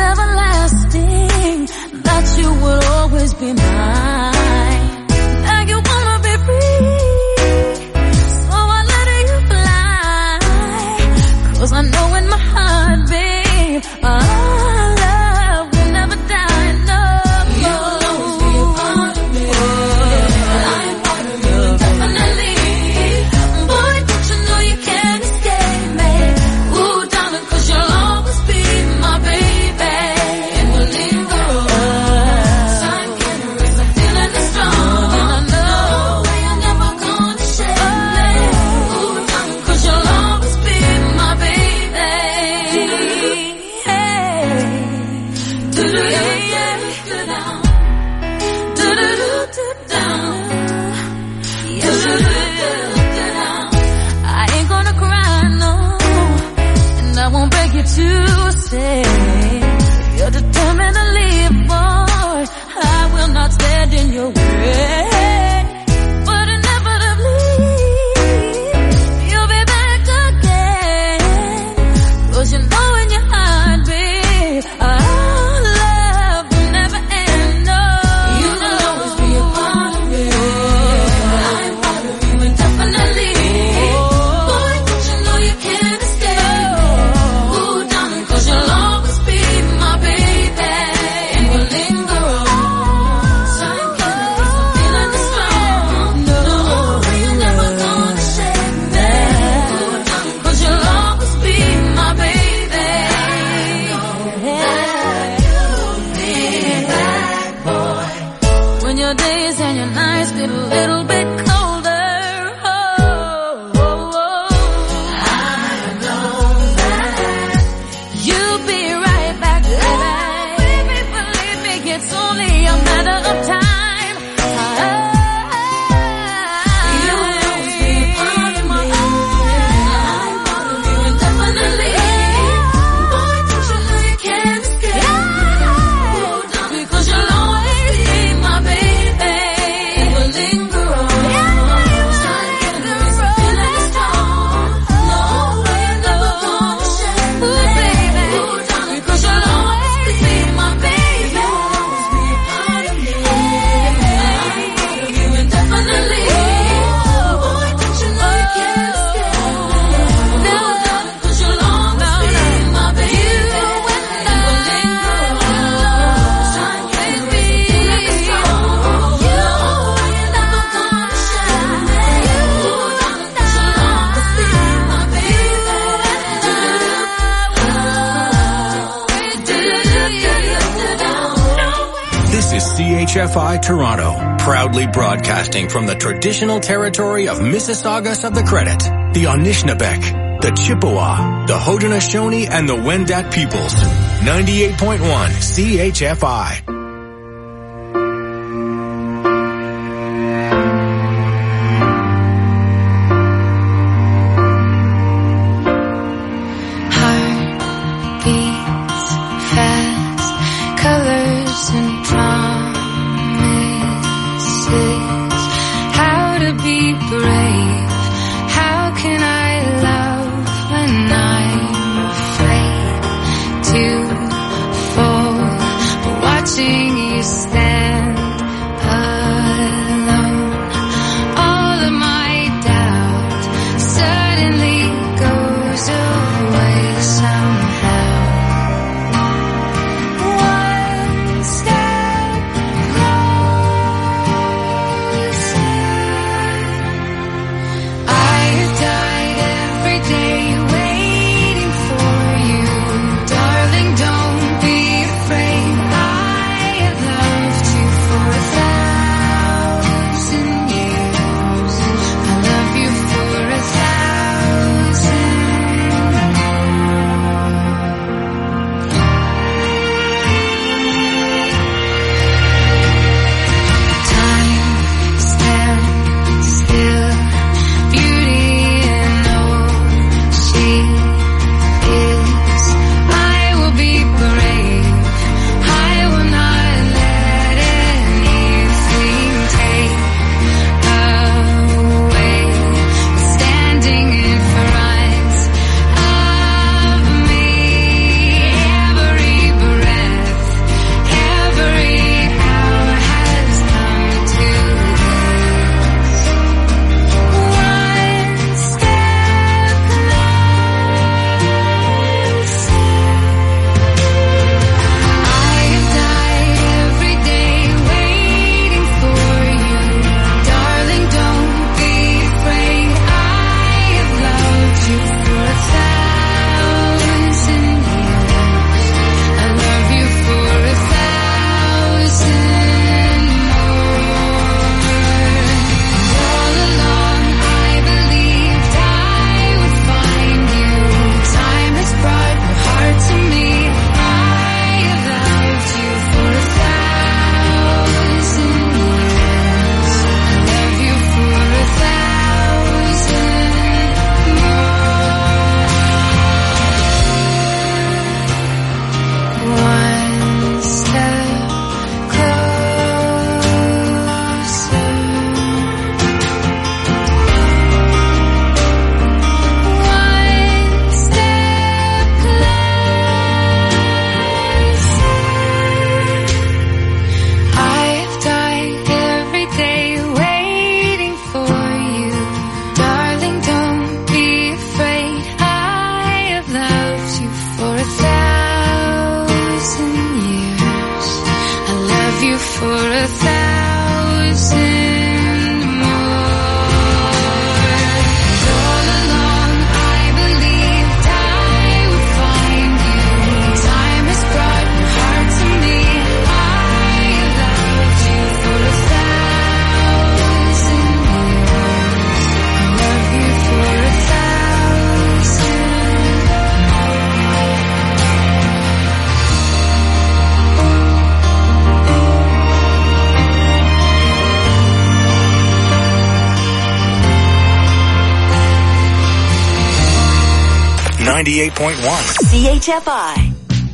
everlasting, that you would always be mine. Now you wanna be free, so I let you fly. 'Cause I know in my heart, babe, our love will never die, no. You will always be a part of me. I'm part of you indefinitely. Boy, don't you know you can't escape me. Ooh, darling, 'cause you'll always be my baby. And we'll linger on. Time can't erase, I'm feeling it strong. And I know you're never gonna shake me. Ooh, darling, 'cause you'll always be my baby. Hey. Do-do-do-do-do-down. Do-do-do-do-down. Do-do-do-do-down. I ain't gonna cry, no, and I won't beg you to stay. If you're determined to leave, boy, I will not stand in your way. But inevitably, you'll be back again. 'Cause you know in your heart, babe, our love will never end, no. You will always be a part of me. I'm part of you indefinitely. Boy, don't you know you can't escape me. Ooh, darling, 'cause you'll always be my baby. And we'll linger on. Time can't erase, I'm feeling it strong. No, you're never gonna shake me. Ooh, darling, 'cause you'll always be my baby. You'll be back, boy. When your days and your nights get a little bit colder, oh, oh, oh. I know that you'll be right back, baby. Believe me, it's only a matter of time. You will always be a part of me. I'm part of you indefinitely. Boy, don't you know you can't escape me. Ooh, darling, because you'll always be my baby. And we'll linger on. Time can't erase, I'm feeling it strong. No, you're never gonna shake me. Ooh, darling, because you'll always be my baby. You'll always be a part of me. I'm part of you indefinitely. Boy, don't you know you can't escape me. No, darling, 'cause you'll always be my baby. And we'll linger on. Time can't erase, I'm feeling it strong. No, you're never gonna shake me. Ooh, darling, 'cause you'll always be my baby. This is CHFI Toronto, proudly broadcasting from the traditional territory of Mississaugas of the Credit, the Anishinaabeg, the Chippewa, the Haudenosaunee, and the Wendat peoples. 98.1 CHFI. Heart beats fast, colors and promises. How to be brave? How can I love when I'm afraid to fall? But watching you stand alone, all of my doubt suddenly goes away somehow. One step closer. I have died every day waiting for you. Darling, don't be afraid. I have 98.1. CHFI.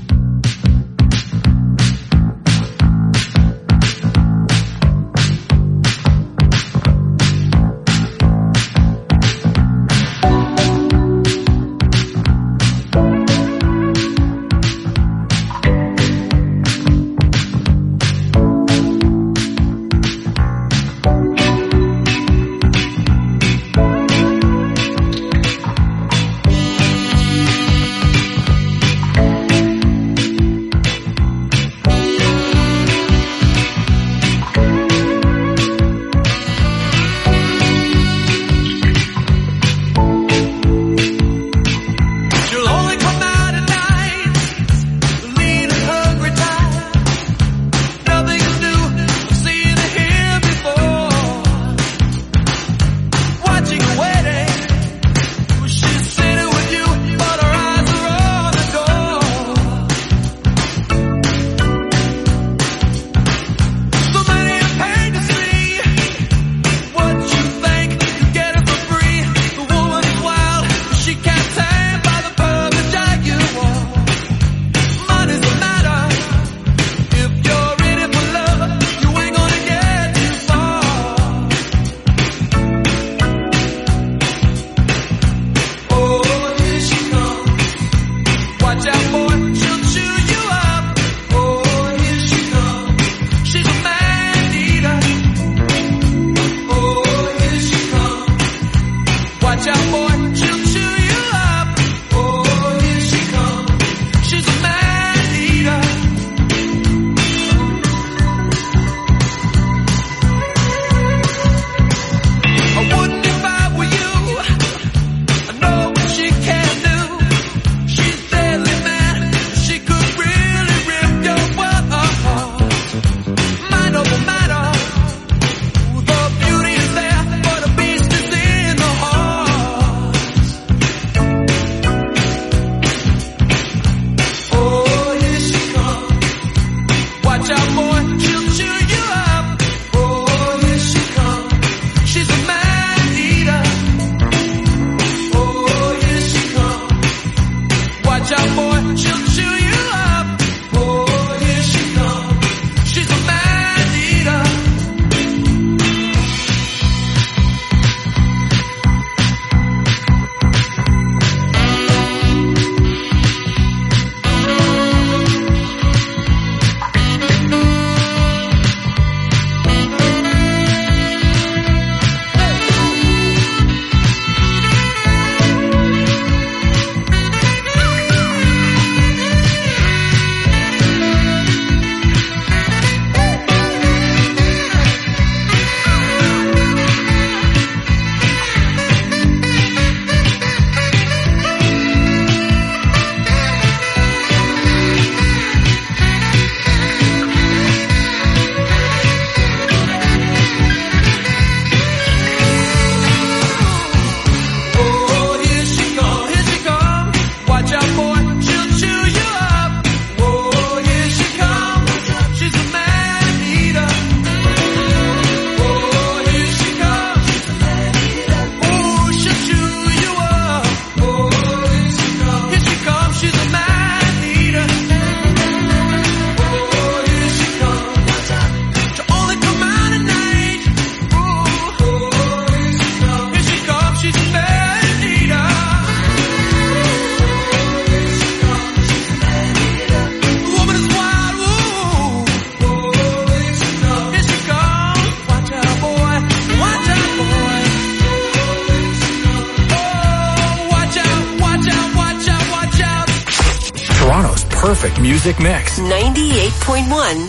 Perfect music mix. 98.1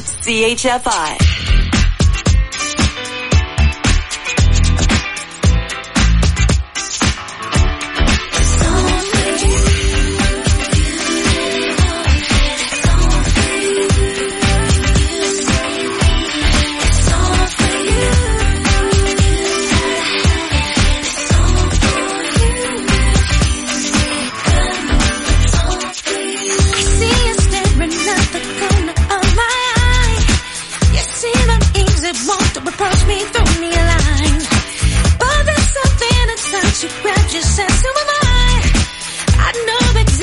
CHFI. You grab your sense of my mind. I know that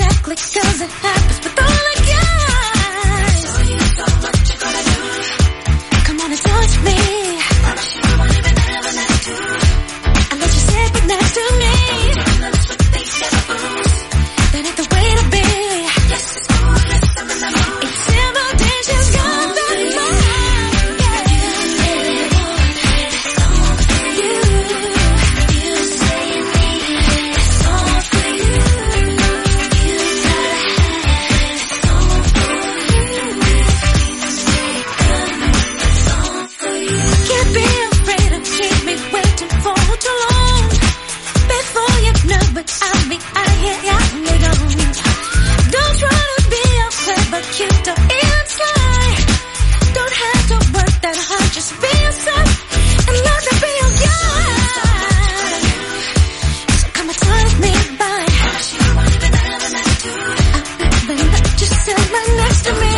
slide. Don't have to work that hard, just be yourself and learn to be your guy. So come and touch me by. Just sit right next to me.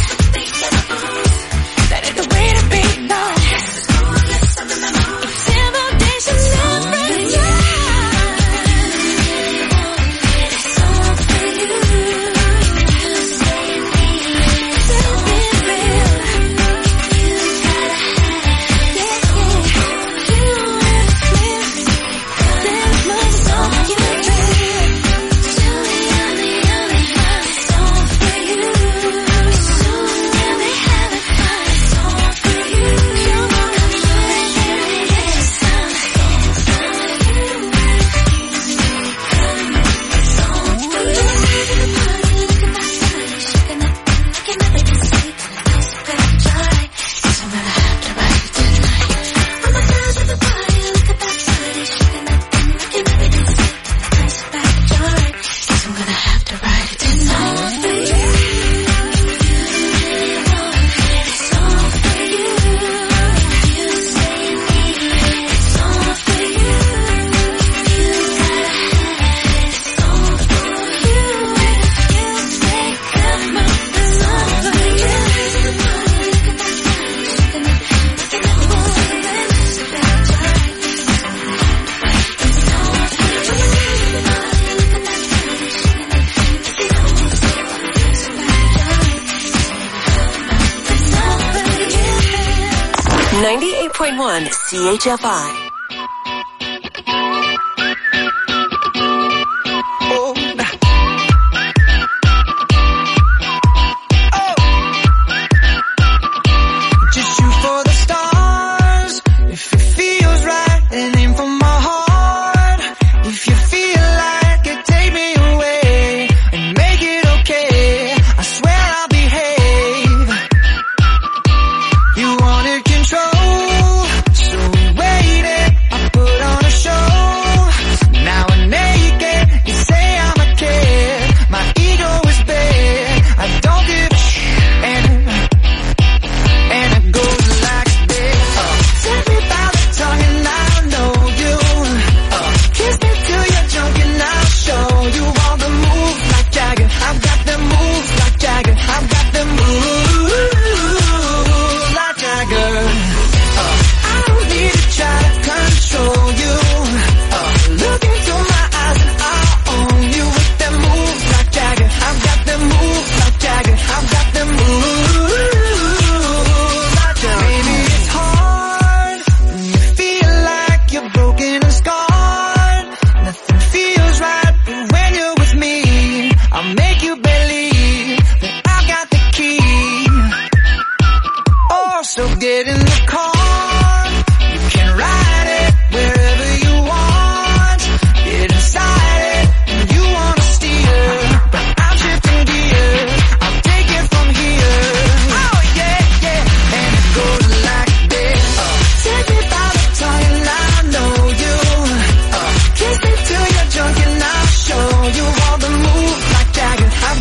That ain't the way to be, no. Intimidation never, yeah. It's all for you. CHFI.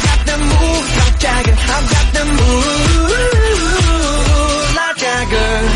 I've got the moves like Jagger.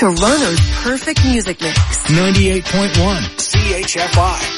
Toronto's perfect music mix. 98.1 CHFI.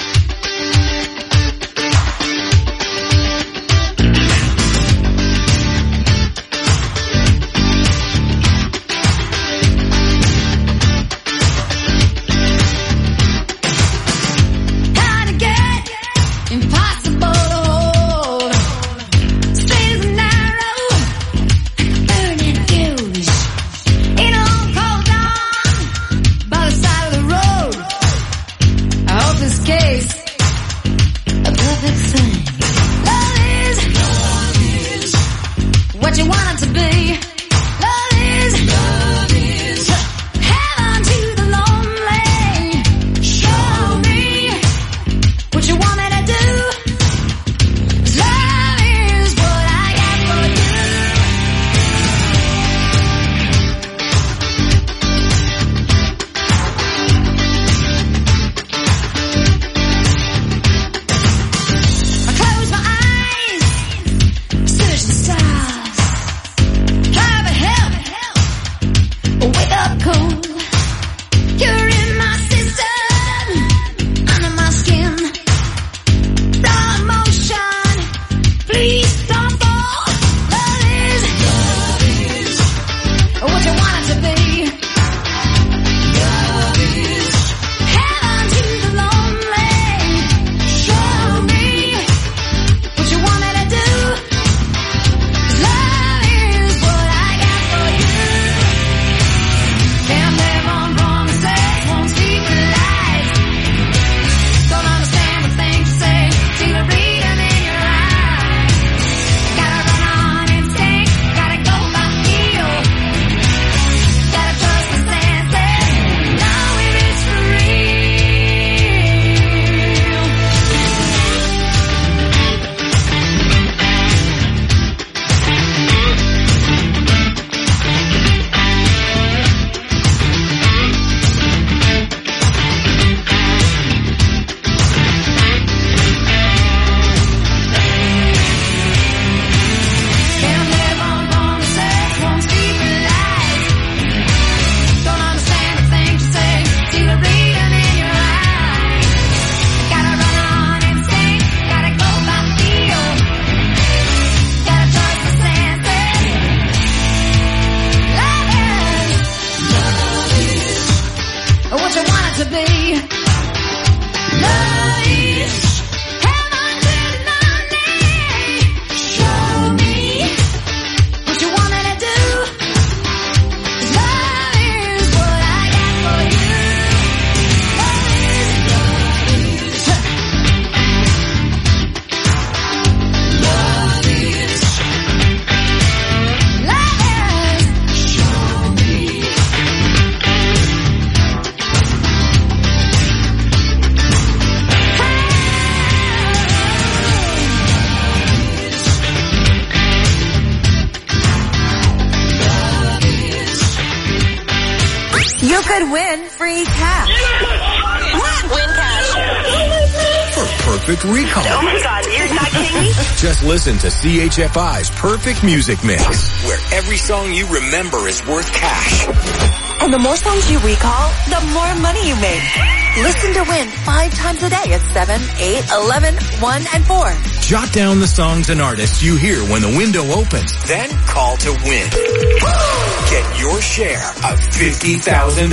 You could win free cash. What? Win cash. For perfect recall. Oh my God, you're not kidding me? Just listen to CHFI's Perfect Music Mix, where every song you remember is worth cash. And the more songs you recall, the more money you make. Listen to win 5 times a day at 7, 8, 11, 1, and 4. Jot down the songs and artists you hear when the window opens. Then call to win. Get your share of $50,000.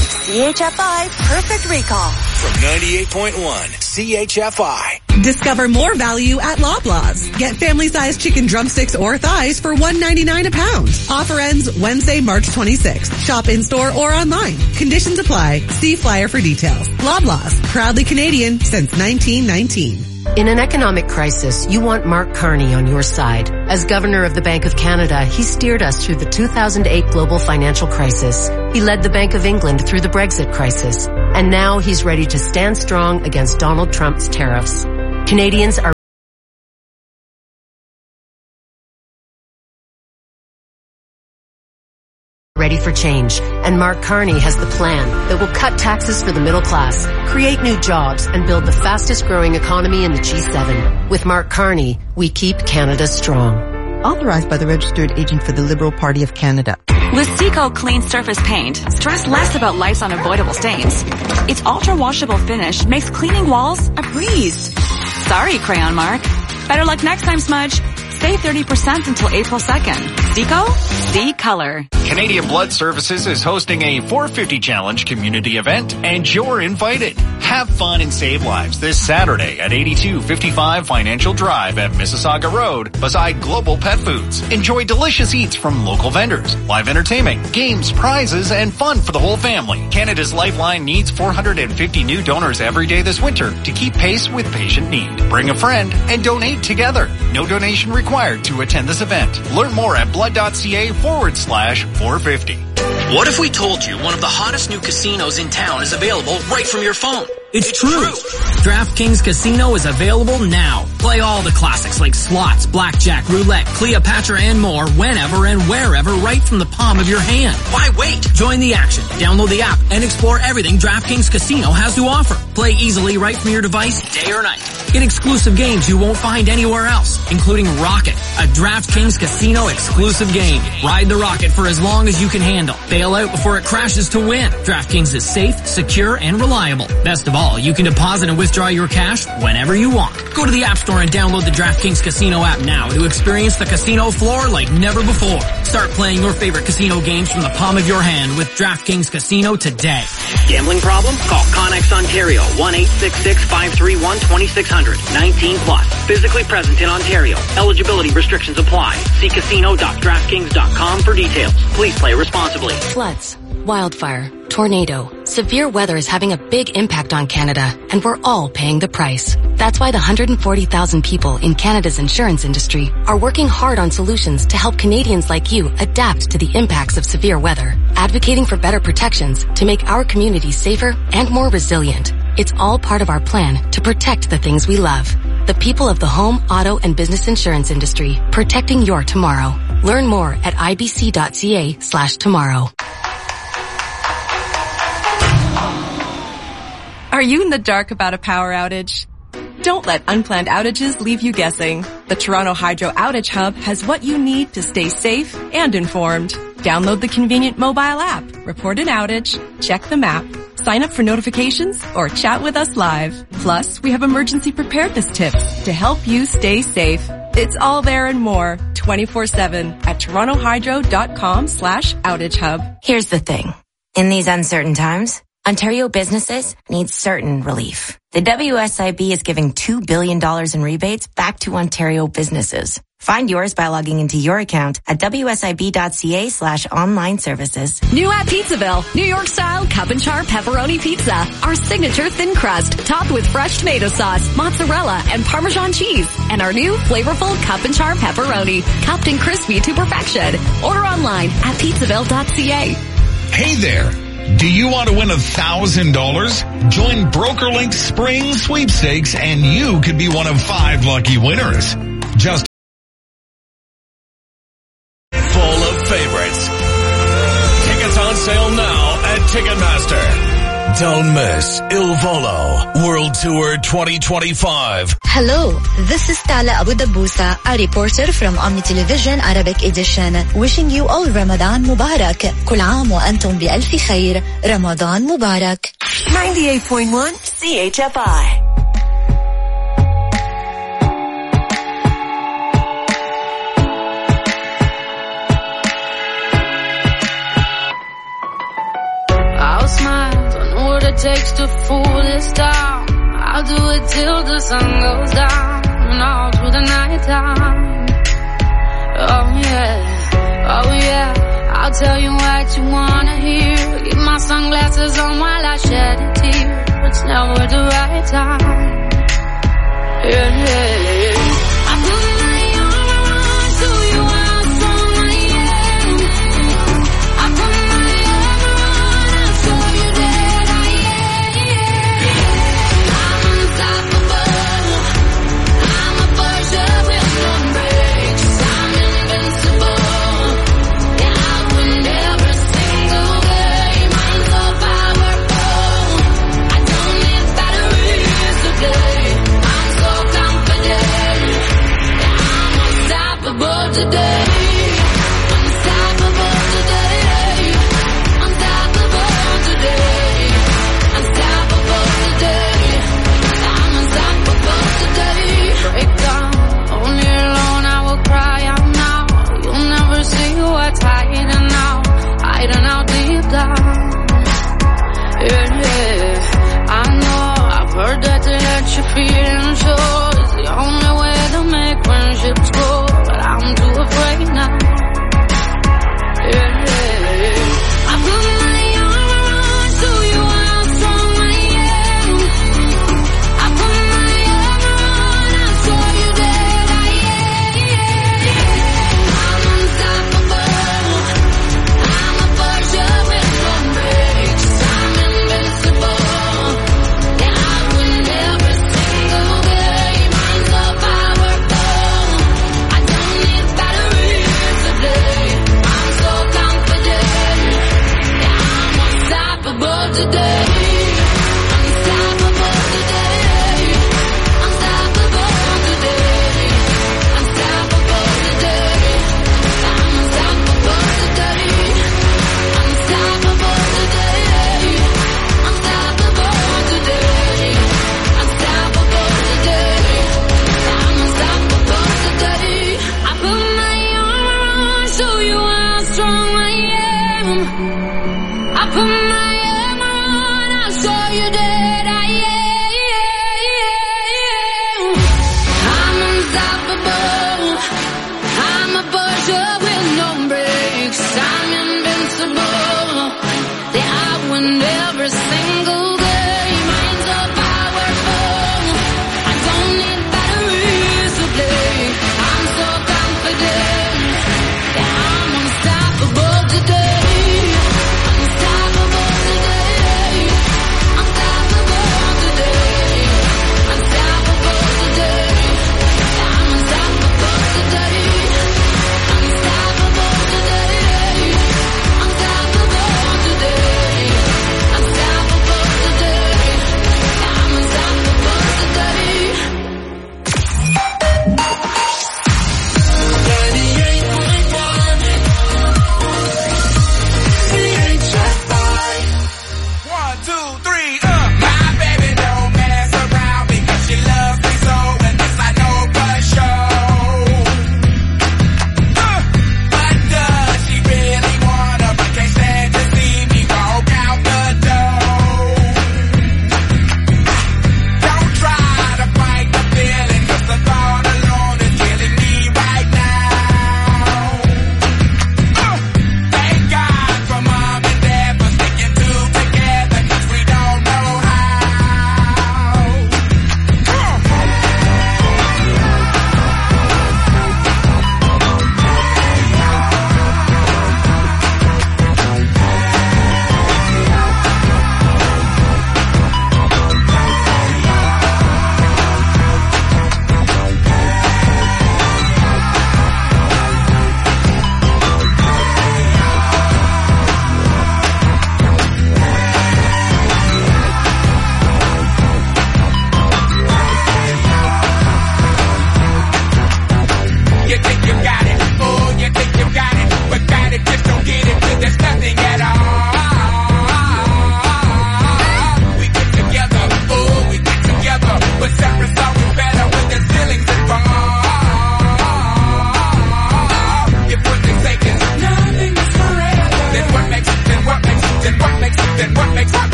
CHFI Perfect Recall. From 98.1 CHFI. Discover more value at Loblaws. Get family-sized chicken drumsticks or thighs for $1.99 a pound. Offer ends Wednesday, March 26th. Shop in-store or online. Conditions apply. See flyer for details. Loblaws. Proudly Canadian since 1919. In an economic crisis, you want Mark Carney on your side. As Governor of the Bank of Canada, he steered us through the 2008 global financial crisis. He led the Bank of England through the Brexit crisis. And now he's ready to stand strong against Donald Trump's tariffs. Canadians are ready for change, and Mark Carney has the plan that will cut taxes for the middle class, create new jobs, and build the fastest growing economy in the G7. With Mark Carney, we keep Canada strong. authorized by the registered agent for the Liberal Party of Canada. With Seco Clean Surface Paint, stress less about life's unavoidable stains. Its ultra-washable finish makes cleaning walls a breeze. Sorry, Crayon Mark. Better luck next time, Smudge. Save 30% until April 2nd. Seco? See color. Canadian Blood Services is hosting a 450 Challenge community event, and you're invited. Have fun and save lives this Saturday at 8255 Financial Drive at Mississauga Road beside Global Pet Foods. Enjoy delicious eats from local vendors, live entertainment, games, prizes, and fun for the whole family. Canada's Lifeline needs 450 new donors every day this winter to keep pace with patient need. Bring a friend and donate together. No donation required to attend this event. Learn more at blood.ca/450. What if we told you one of the hottest new casinos in town is available right from your phone? It's true. DraftKings Casino is available now. Play all the classics like slots, blackjack, roulette, Cleopatra, and more whenever and wherever right from the palm of your hand. Why wait? Join the action. Download the app and explore everything DraftKings Casino has to offer. Play easily right from your device, day or night. Get exclusive games you won't find anywhere else, including Rocket, a DraftKings Casino exclusive game. Ride the rocket for as long as you can handle. Bail out before it crashes to win. DraftKings is safe, secure, and reliable. Best of all, you can deposit and withdraw your cash whenever you want. Go to the App Store and download the DraftKings Casino app now to experience the casino floor like never before. Start playing your favorite casino games from the palm of your hand with DraftKings Casino today. Gambling problem? Call Connex Ontario, 1-866-531-2600. 19 plus. Physically present in Ontario. Eligibility restrictions apply. See casino.draftkings.com for details. Please play responsibly. Floods, wildfire, tornado. Severe weather is having a big impact on Canada, and we're all paying the price. That's why the 140,000 people in Canada's insurance industry are working hard on solutions to help Canadians like you adapt to the impacts of severe weather, advocating for better protections to make our communities safer and more resilient. It's all part of our plan to protect the things we love. The people of the home, auto, and business insurance industry, protecting your tomorrow. Learn more at ibc.ca/tomorrow. Are you in the dark about a power outage? Don't let unplanned outages leave you guessing. The Toronto Hydro Outage Hub has what you need to stay safe and informed. Download the convenient mobile app, report an outage, check the map, sign up for notifications, or chat with us live. Plus, we have emergency preparedness tips to help you stay safe. It's all there and more, 24/7 at torontohydro.com/outageHub. Here's the thing. In these uncertain times, Ontario businesses need certain relief. The WSIB is giving $2 billion in rebates back to Ontario businesses. Find yours by logging into your account at wsib.ca/online services. New at Pizzaville, New York style cup and char pepperoni pizza. Our signature thin crust, topped with fresh tomato sauce, mozzarella, and Parmesan cheese. And our new flavorful cup and char pepperoni, cupped and crispy to perfection. Order online at pizzaville.ca. Hey there. Do you want to win $1,000? Join BrokerLink Spring Sweepstakes and you could be one of 5 lucky winners. Just full of favorites. Tickets on sale now at Ticketmaster. Don't miss Il Volo World Tour 2025. Hello, this is Tala Abu Dabusa, a reporter from Omni Television Arabic Edition, wishing you all Ramadan Mubarak. كل عام وأنتم بألف خير. Ramadan Mubarak. 98.1 CHFI. I'll smile, don't know what it takes to fool this town. I'll do it till the sun goes down and all through the night time. Oh yeah, I'll tell you what you wanna hear. Keep my sunglasses on while I shed a tear. It's never the right time. Yeah. I put my arm around so you are strong I am. I put my arm around and show you that I am. I'm unstoppable. I'm a Porsche with no brakes. I'm invincible. Yeah, I win every single game. I'm so powerful. I don't need batteries today. I'm so confident. today. Unstoppable today. Unstoppable today. Unstoppable today. I'm unstoppable today. Break down, only alone I will cry out now. You'll never see what's hiding out deep down. Yeah, yeah. I know I've heard that to let you feel sure is the only way to make friendships go, but I'm too afraid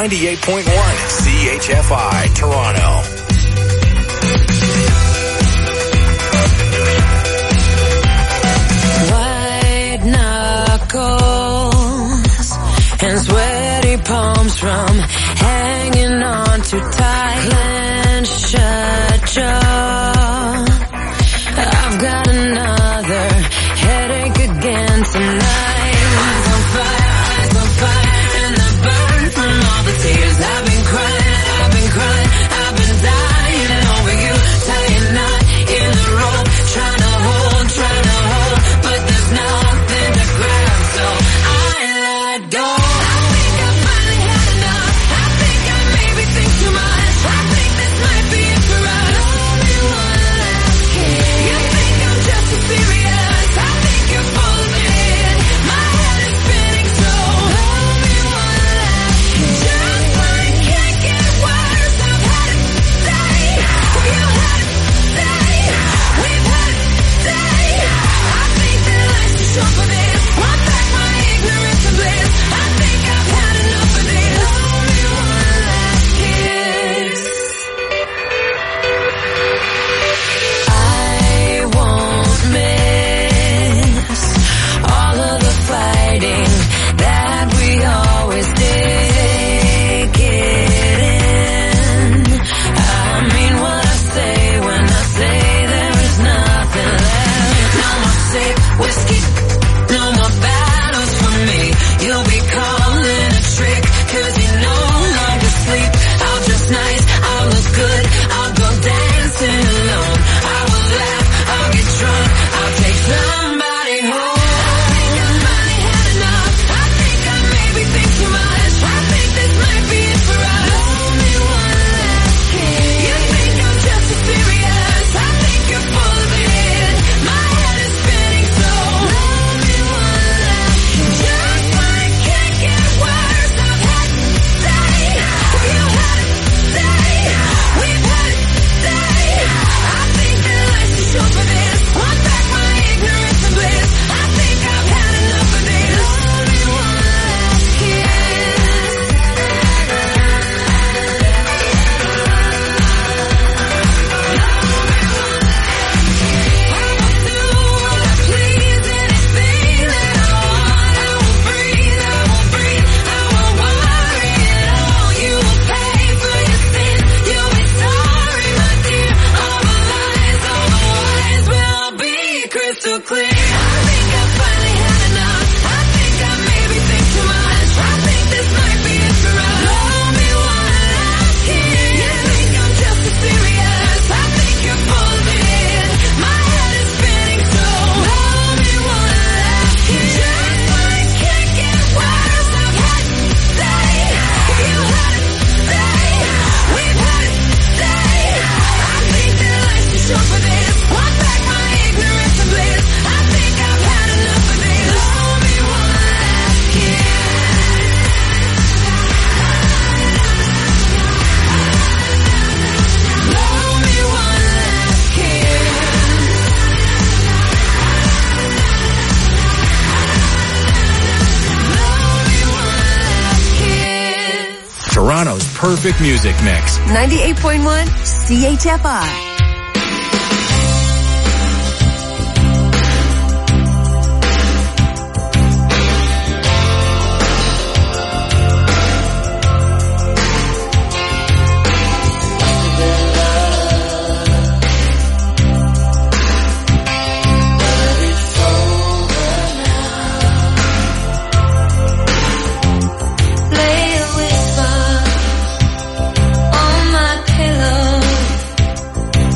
98.1 CHFI Toronto. White knuckles and sweaty palms from hanging on too tight. Clenched shut jaw. I've got another headache again tonight. Eyes on fire, and the burn from all the tears I've been crying, I've been dying over you, tying knot in the rope, trying to hold, but there's nothing to grab, so I let go. I think I finally had enough. I think I maybe think too much. I think this might be it for us. Only one last kiss. You think I'm just as serious? I think you're full of it. My head is spinning, so only one last kiss. Just when it can't get worse, I've had it say, you had it say, we've had it say. I think that life's too short for this. Want back my ignorance and bliss. I think I've had enough of this. Only one last kiss. I won't miss all of the fighting that we always did. Take it in. I mean what I say when I say there is nothing left. No more sick whiskey, no more battles for me. You'll be calling a trick, 'cause you no longer sleep. I'll dress nice, I'll look good, I'll go dancing alone. I will laugh, I'll get drunk, I'll take somebody home. I think I finally had enough. I think I maybe think too much. I think this might be it for us. Only one last kiss. You think I'm just as serious? I think you're full of it. My head is spinning, so only one last kiss. Just when it can't get worse, I've had it say, you had it say, we've had it say. I think that life's too short for this. Want back my ignorance and bliss. I think I've had enough of this. Only one last kiss. I will do what I please, anything that I want. I will breathe, I will worry at all. You will pay for your sin, you'll be sorry, my dear. All the lies, all the lies will be crystal clear. I think I finally had enough. I think I maybe think too much. I think this might be it for us. Only one last kiss. You think I'm just as serious? I think you're full of it. My head is spinning, so only one last kiss. Just when it can't get worse, I've had it say, you had it say, we've had it say. I think that life's too short for this. Want back my ignorance and bliss. I think I've had enough of this. Only one last kiss. Only one last kiss. Only one last kiss. Toronto's perfect music mix. 98.1 CHFI. Play a whisper on my pillow.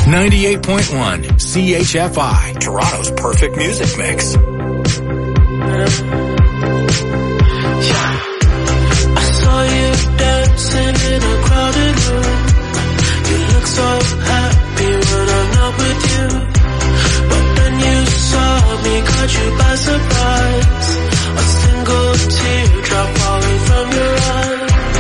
98.1 CHFI, Toronto's perfect music mix. I saw you dancing in a crowded room. You look so happy when I'm not with you. But then you saw me, caught you by surprise. A single teardrop falling from your eye.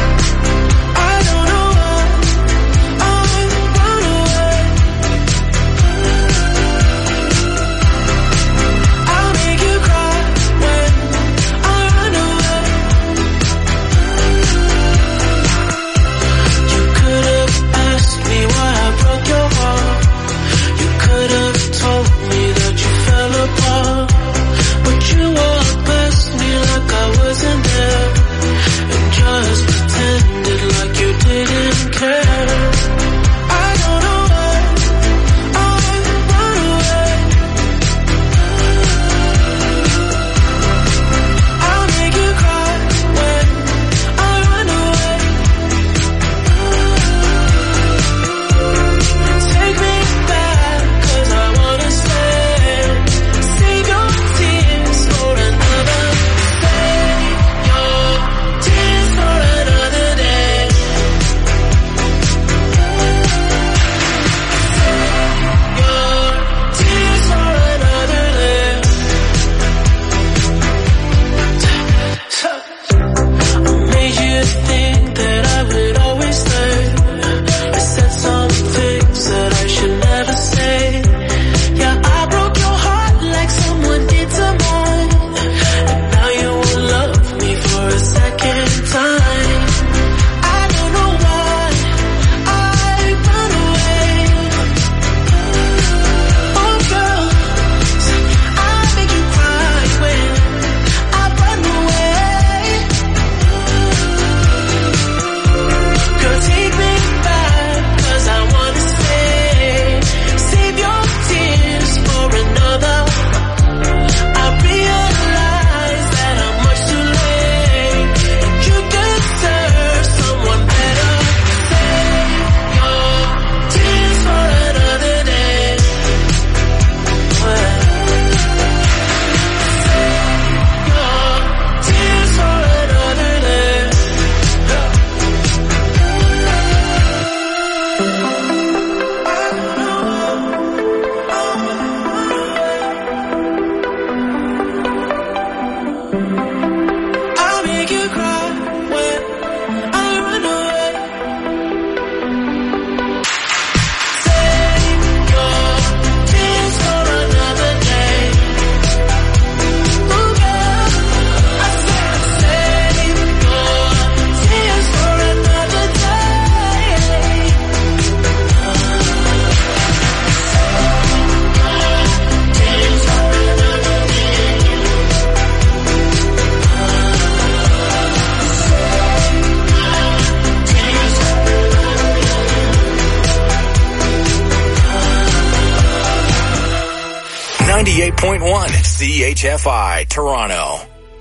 CHFI, Toronto.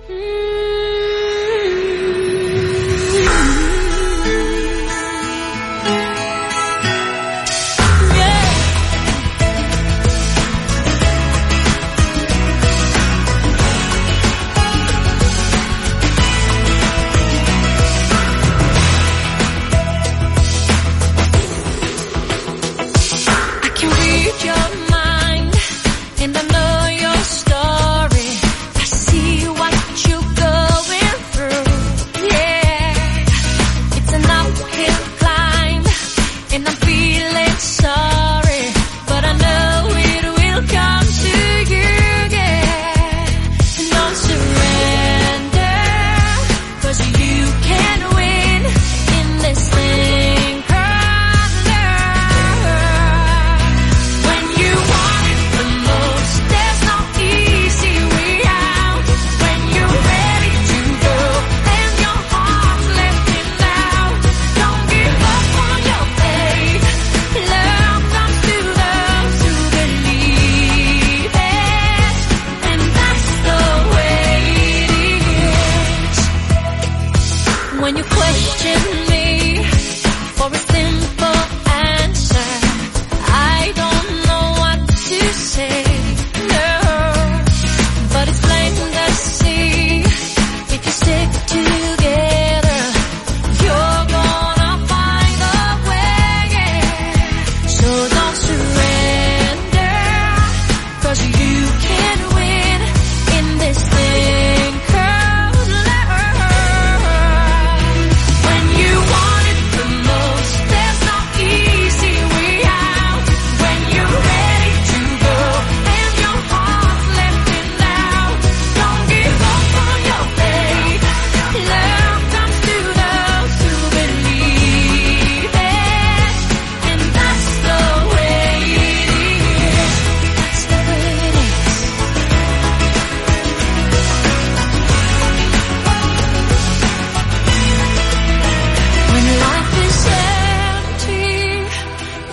I can read your mind, and I know your story. I see what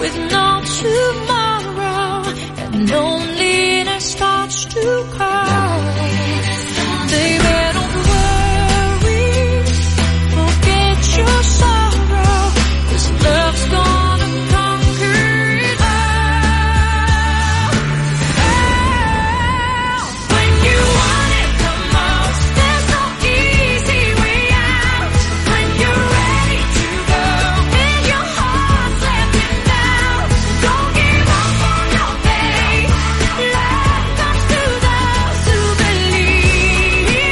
with no tomorrow, and loneliness starts to call. Baby, don't worry, forget your sorrow, 'cause love's gonna conquer it all. When you want it the most, there's no easy way out. When you're ready to go, and your heart's letting down, don't give up on your faith. Love comes to those who believe it.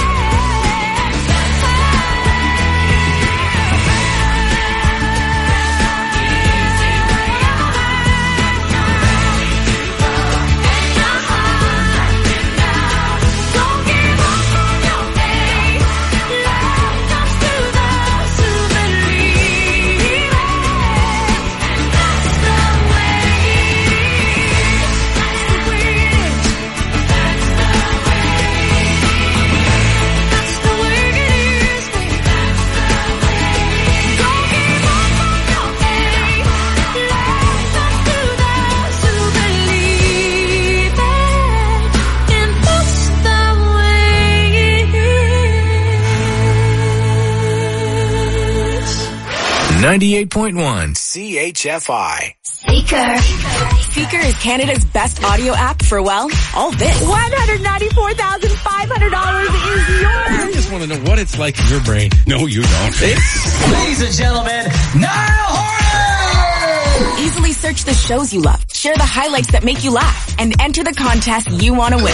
Don't give up on your faith. Love comes to those who believe it. And that's the way it is. That's the way it is. That's the way it is. That's the way it is, baby. That's the way it is. Don't give up on your faith. Love comes to those who believe it. And that's the way it is. 98.1 CHFI. Seeker is Canada's best audio app for, well, all this. $194,500 is yours. I just want to know what it's like in your brain. No, you don't. Ladies and gentlemen, Niall Horan! Easily search the shows you love, share the highlights that make you laugh, and enter the contest you want to win.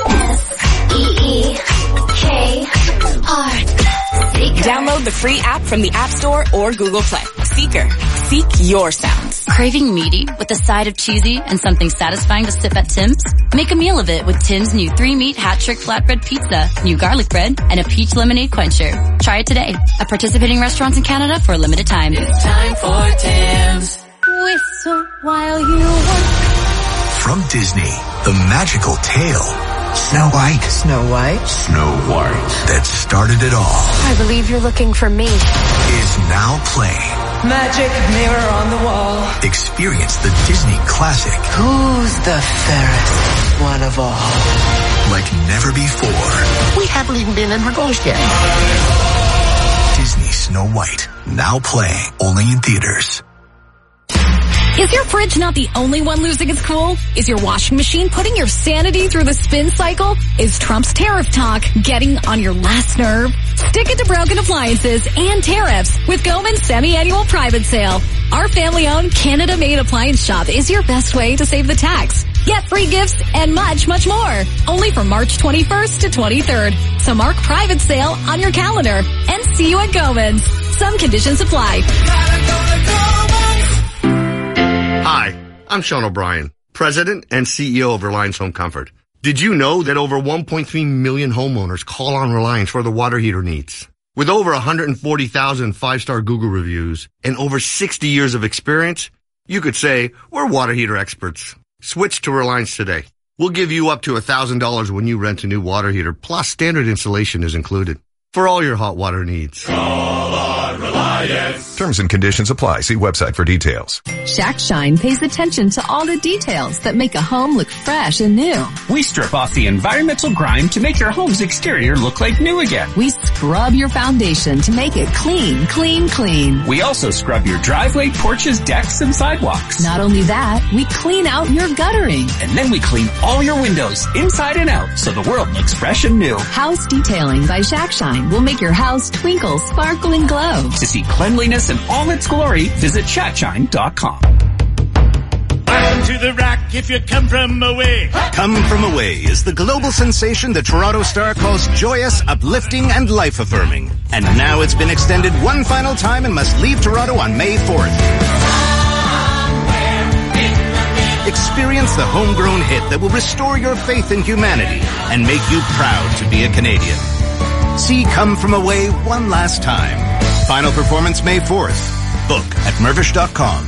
SEEKR. Download the free app from the App Store or Google Play. Seeker. Seek your sounds. Craving meaty with a side of cheesy and something satisfying to sip at Tim's? Make a meal of it with Tim's new 3-meat hat-trick flatbread pizza, new garlic bread, and a peach lemonade quencher. Try it today at participating restaurants in Canada for a limited time. It's time for Tim's. Whistle while you work. From Disney, the magical tale. Snow White. Snow White? Snow White. That started it all. I believe you're looking for me. Is now playing. Magic mirror on the wall. Experience the Disney classic. Who's the fairest one of all? Like never before. We haven't even been introduced yet. Disney Snow White. Now playing. Only in theaters. Is your fridge not the only one losing its cool? Is your washing machine putting your sanity through the spin cycle? Is Trump's tariff talk getting on your last nerve? Stick it to broken appliances and tariffs with Goman's semi-annual private sale. Our family-owned Canada-made appliance shop is your best way to save the tax. Get free gifts and much, much more. Only from March 21st to 23rd. So mark private sale on your calendar and see you at Goman's. Some conditions apply. Hi, I'm Sean O'Brien, President and CEO of Reliance Home Comfort. Did you know that over 1.3 million homeowners call on Reliance for their water heater needs? With over 140,000 five-star Google reviews and over 60 years of experience, you could say we're water heater experts. Switch to Reliance today. We'll give you up to $1,000 when you rent a new water heater, plus standard installation is included for all your hot water needs. Call on Reliance. Terms and conditions apply. See website for details. Shack Shine pays attention to all the details that make a home look fresh and new. We strip off the environmental grime to make your home's exterior look like new again. We scrub your foundation to make it clean, clean, clean. We also scrub your driveway, porches, decks, and sidewalks. Not only that, we clean out your guttering. And then we clean all your windows inside and out so the world looks fresh and new. House Detailing by Shack Shine will make your house twinkle, sparkle, and glow. To see cleanliness in all its glory, visit shackshine.com. Welcome to the Rock if you come from away. Come From Away is the global sensation the Toronto Star calls joyous, uplifting, and life-affirming. And now it's been extended one final time and must leave Toronto on May 4th. Experience the homegrown hit that will restore your faith in humanity and make you proud to be a Canadian. See Come From Away one last time. Final performance May 4th. Book at Mirvish.com.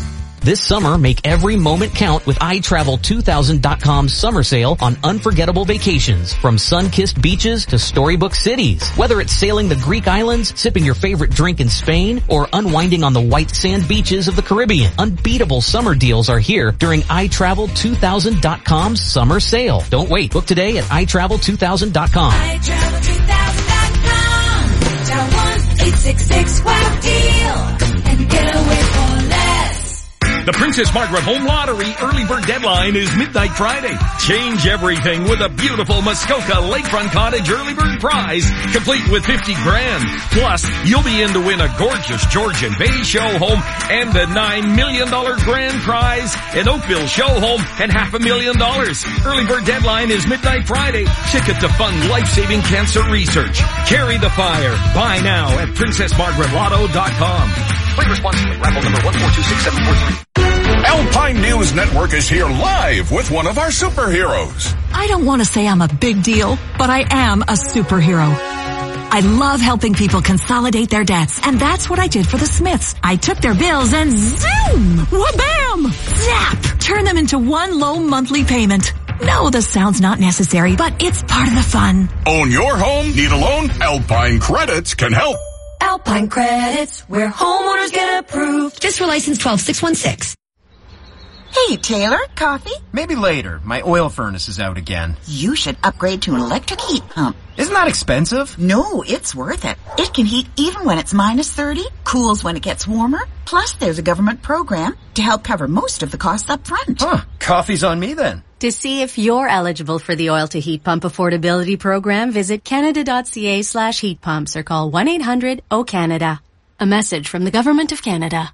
This summer, make every moment count with iTravel2000.com's summer sale on unforgettable vacations from sun-kissed beaches to storybook cities. Whether it's sailing the Greek islands, sipping your favorite drink in Spain, or unwinding on the white sand beaches of the Caribbean, unbeatable summer deals are here during iTravel2000.com's summer sale. Don't wait. Book today at iTravel2000.com. iTravel2000.com. Dial 1-866-WOW-DEAL and get away for less. The Princess Margaret Home Lottery early bird deadline is midnight Friday. Change everything with a beautiful Muskoka Lakefront Cottage early bird prize, complete with $50,000. Plus, you'll be in to win a gorgeous Georgian Bay show home and the $9 million grand prize, an Oakville show home and $500,000. Early bird deadline is midnight Friday. Ticket to fund life-saving cancer research. Carry the fire. Buy now at PrincessMargaretLotto.com. Play responsibly. Raffle number 1426743. Alpine News Network is here live with one of our superheroes. I don't want to say I'm a big deal, but I am a superhero. I love helping people consolidate their debts, and that's what I did for the Smiths. I took their bills and zoom, wha-bam, zap, turn them into one low monthly payment. No, the sound's not necessary, but it's part of the fun. Own your home? Need a loan? Alpine Credits can help. Alpine Credits, where homeowners get approved. Just for license 12616. Hey, Taylor, coffee? Maybe later. My oil furnace is out again. You should upgrade to an electric heat pump. Isn't that expensive? No, it's worth it. It can heat even when it's minus 30, cools when it gets warmer. Plus, there's a government program to help cover most of the costs up front. Huh, coffee's on me then. To see if you're eligible for the Oil to Heat Pump Affordability Program, visit canada.ca/heat pumps or call 1-800-O-CANADA. A message from the Government of Canada.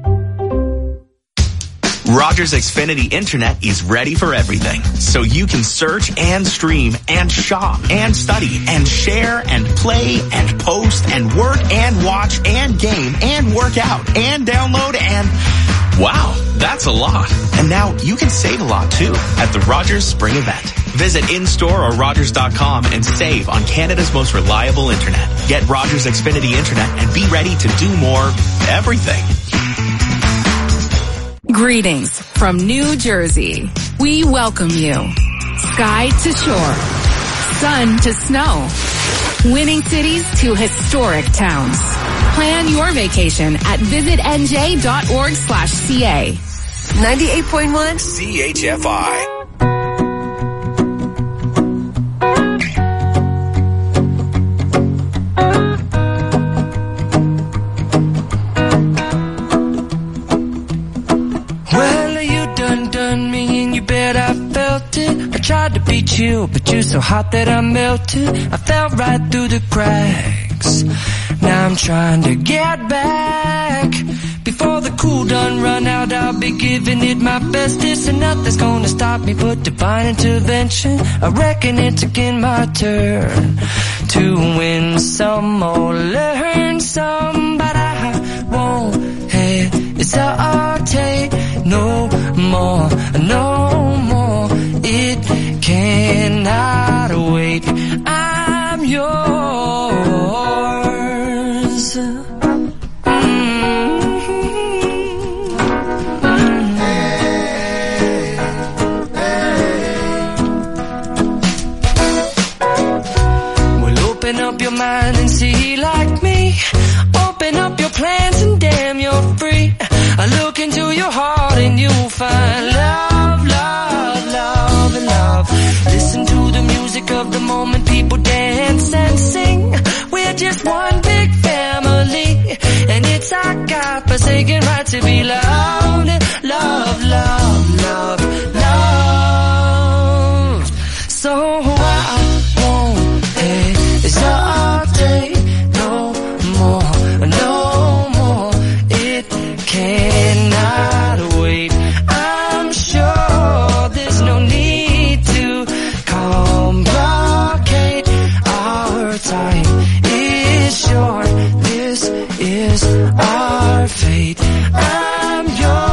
Rogers Xfinity Internet is ready for everything. So you can search and stream and shop and study and share and play and post and work and watch and game and work out and download and... Wow, that's a lot. And now you can save a lot too at the Rogers Spring Event. Visit in-store or Rogers.com and save on Canada's most reliable internet. Get Rogers Xfinity Internet and be ready to do more everything. Greetings from New Jersey. We welcome you. Sky to shore, sun to snow, winning cities to historic towns. Plan your vacation at visitnj.org/ca. 98.1 CHFI. Tried to beat you, but you're so hot that I melted. I fell right through the cracks. Now I'm trying to get back. Before the cool done run out, I'll be giving it my bestest, and nothing's gonna stop me but divine intervention. I reckon it's again my turn to win some or learn some, but I won't hesitate no more, no more. It cannot wait. I'm yours. Well, open up your mind and see like me. Open up your plans and damn, you're free. I look into your heart and you'll find love, love, love, and love. Listen to the music of the moment, people dance and sing. We're just one big family, and it's our God-forsaken right to be loved. Love, love, love, love. So I won't hesitate no more, no more. It cannot wait. I'm sure there's no need to complicate. Our time is short. This is our fate. I'm yours.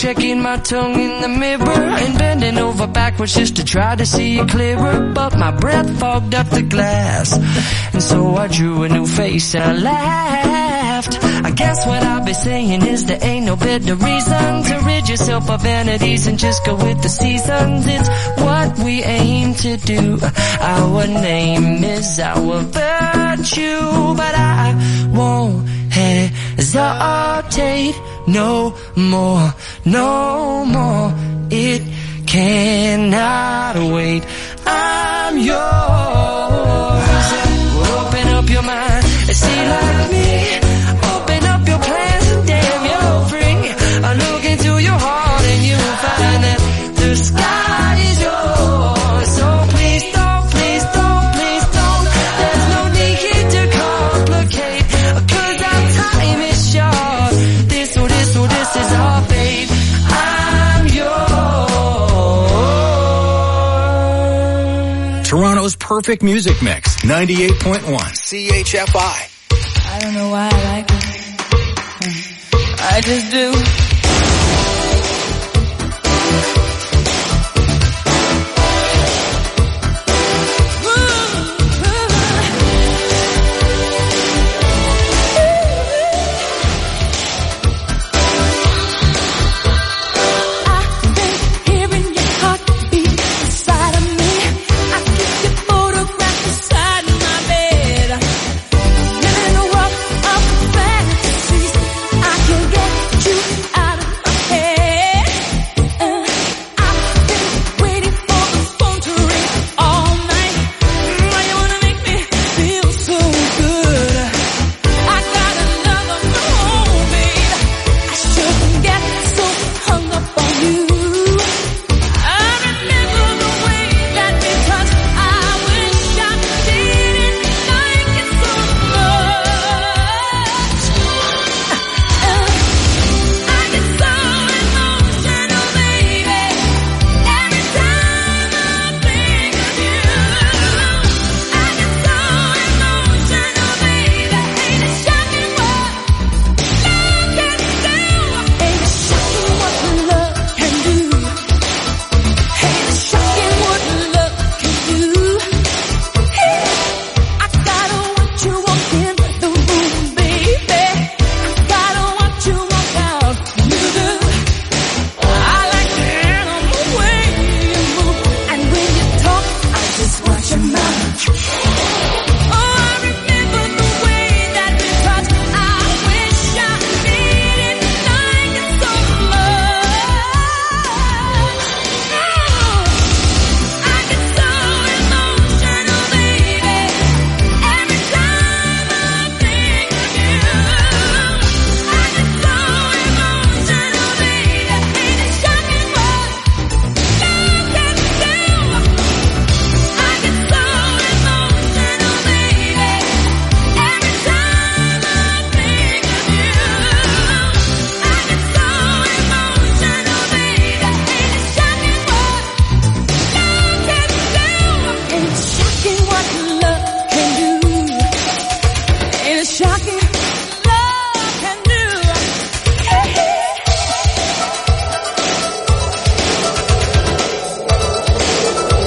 checking my tongue in the mirror and bending over backwards just to try to see it clearer. But my breath fogged up the glass, and so I drew a new face and I laughed. I guess what I'll be saying is there ain't no better reason to rid yourself of vanities and just go with the seasons. It's what we aim to do. Our name is our virtue, but I won't hesitate no more, no more. It cannot wait. I'm yours. Open up your mind and see like me. Open up your plans and damn, you're free. I look into your heart and you'll find that the sky is yours. So please don't, please don't, please don't. There's no need to complicate, 'cause our time is short. This is our fate. I'm yours. Toronto's perfect music mix, 98.1 CHFI. I don't know why I like it. I just do.